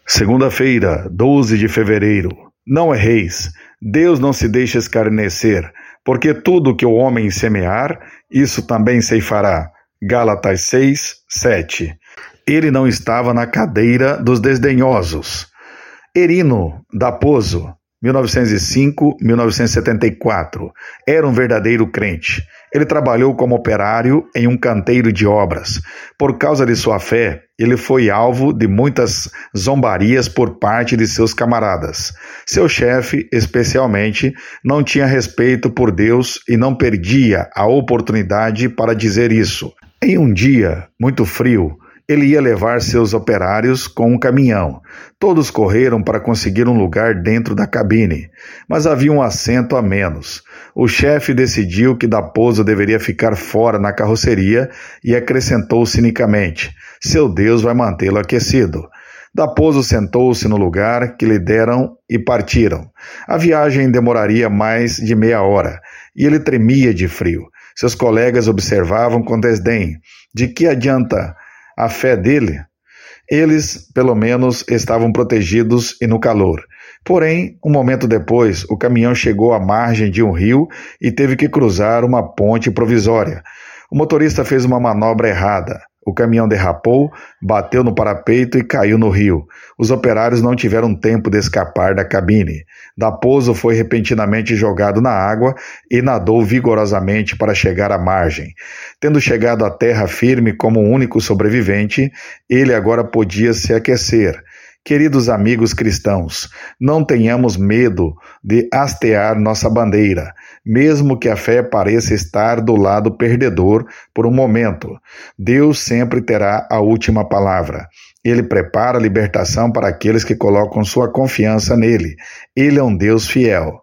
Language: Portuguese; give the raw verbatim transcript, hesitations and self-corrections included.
Segunda-feira, doze de fevereiro. Não erreis. Deus não se deixa escarnecer, porque tudo que o homem semear, isso também ceifará. Gálatas seis, sete. Ele não estava na cadeira dos desdenhosos. Erino da Pozo, mil novecentos e cinco a mil novecentos e setenta e quatro, era um verdadeiro crente. Ele trabalhou como operário em um canteiro de obras. Por causa de sua fé, ele foi alvo de muitas zombarias por parte de seus camaradas. Seu chefe, especialmente, não tinha respeito por Deus e não perdia a oportunidade para dizer isso. Em um dia muito frio, ele ia levar seus operários com um caminhão. Todos correram para conseguir um lugar dentro da cabine, mas havia um assento a menos. O chefe decidiu que da Pozo deveria ficar fora na carroceria e acrescentou cinicamente: seu Deus vai mantê-lo aquecido. Da Pozo sentou-se no lugar que lhe deram e partiram. A viagem demoraria mais de meia hora e ele tremia de frio. Seus colegas observavam com desdém. De que adianta a fé dele? Eles, pelo menos, estavam protegidos e no calor. Porém, um momento depois, o caminhão chegou à margem de um rio e teve que cruzar uma ponte provisória. O motorista fez uma manobra errada. O caminhão derrapou, bateu no parapeito e caiu no rio. Os operários não tiveram tempo de escapar da cabine. Da Pozo foi repentinamente jogado na água e nadou vigorosamente para chegar à margem. Tendo chegado à terra firme como o único sobrevivente, ele agora podia se aquecer. Queridos amigos cristãos, não tenhamos medo de hastear nossa bandeira, mesmo que a fé pareça estar do lado perdedor por um momento. Deus sempre terá a última palavra. Ele prepara a libertação para aqueles que colocam sua confiança nele. Ele é um Deus fiel.